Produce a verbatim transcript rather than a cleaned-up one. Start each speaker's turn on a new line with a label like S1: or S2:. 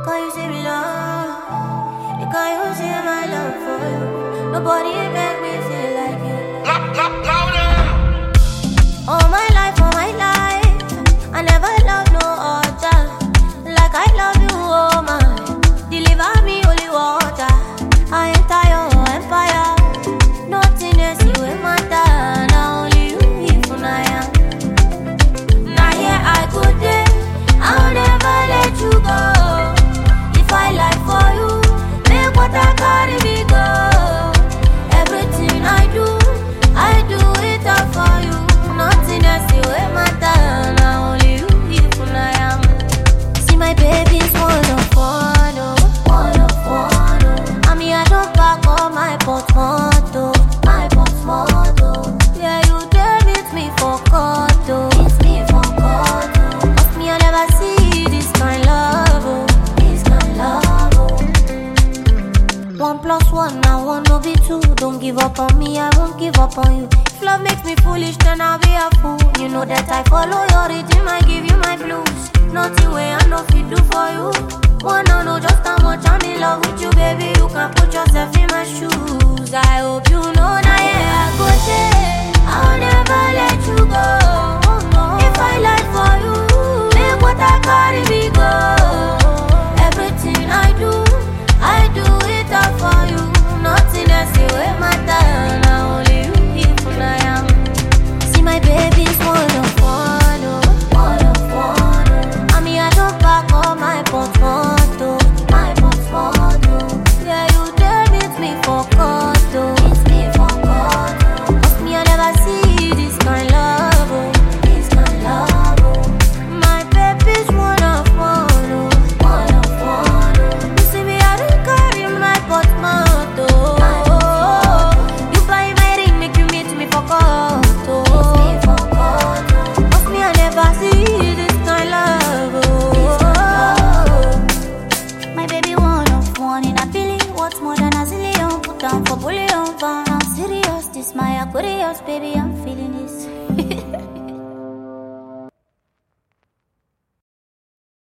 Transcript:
S1: Can you say me love? Can you say my love for you? Nobody make me feel like you.
S2: Louder!
S1: All my life, all my life, I never loved no other like I love you, oh my. Deliver me holy water. I enter your empire. Nothing else you ain't matter. Now only you if I am. Now here I go there. I'll never let you go. If I lie for you, make what I carry me go. Everything I do, I do it all for you. Nothing else you ain't matter. Now only you if I am. See my baby's one of one, oh, one of one, oh. I mean I don't pack all my portfolio, my portfolio. Yeah, you dare meet me for court, oh. Meet me for court, oh. But me I never see this kind love, oh. This kind love, oh. One plus one, now one no be two. Don't give up on me, I won't give up on you. If love makes me foolish, then I'll be a fool. You know that I follow your rhythm, I give you my blues. Nothing way I know fit do for you. Wanna know just how much I'm in love with you, baby. You can put yourself in my shoes. I hope you know now, yeah, I go there. I'll never let you go. If I lie for you, make what I carry me go. Everything I do, I do it all for you. Nothing else you ain't matter. Now only you if I am. See my baby's one of one, oh, one of one, oh. I mean I don't pack all my portfolio, my portfolio. Yeah, you dare meet me for court, oh. Meet me for court, oh. But me I never see this kind love, oh. This kind love, oh. My baby's one of one, oh, one of one, oh. You see me I don't carry my portfolio, oh. You buy my ring, make you meet me for court, oh. Meet me for court, oh. But me I never see this kind love, oh. My baby one of one in a billion. What's more than a zillion? Put down for bullion pound. I'm serious, this my Aquarius, baby, I'm feeling this.